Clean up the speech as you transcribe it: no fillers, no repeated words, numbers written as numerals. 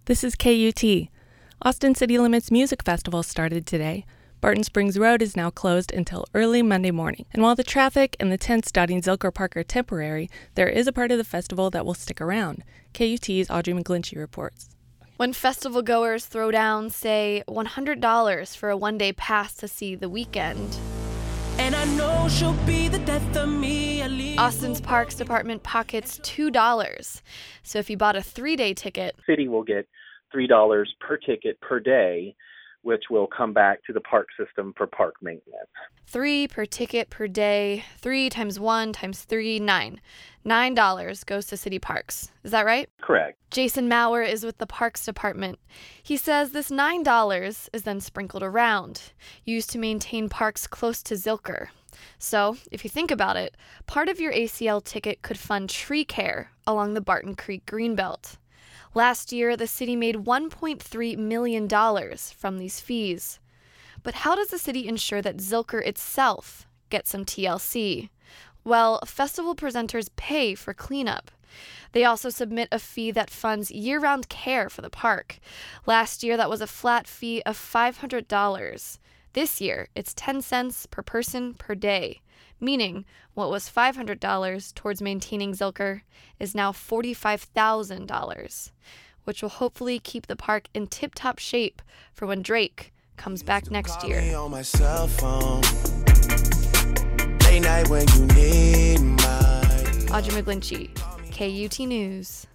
This is KUT. Austin City Limits Music Festival started today. Barton Springs Road is now closed until early Monday morning. And while the traffic and the tents dotting Zilker Park are temporary, there is a part of the festival that will stick around. KUT's Audrey McGlinchey reports. When festival goers throw down, say, $100 for a one-day pass to see The Weeknd, and I know she'll be the death of me. Austin's Parks Department pockets $2. So if you bought a 3-day ticket, city will get $3 per ticket per day, which will come back to the park system for park maintenance. 3 per ticket per day, 3 times 1 times 3, 9. $9 goes to city parks. Is that right? Correct. Jason Maurer is with the Parks Department. He says this $9 is then sprinkled around, used to maintain parks close to Zilker. So, if you think about it, part of your ACL ticket could fund tree care along the Barton Creek Greenbelt. Last year, the city made $1.3 million from these fees. But how does the city ensure that Zilker itself gets some TLC? Well, festival presenters pay for cleanup. They also submit a fee that funds year-round care for the park. Last year, that was a flat fee of $500. This year, it's 10 cents per person per day, meaning what was $500 towards maintaining Zilker is now $45,000, which will hopefully keep the park in tip-top shape for when Drake comes back next year. Audrey McGlinchey, KUT News.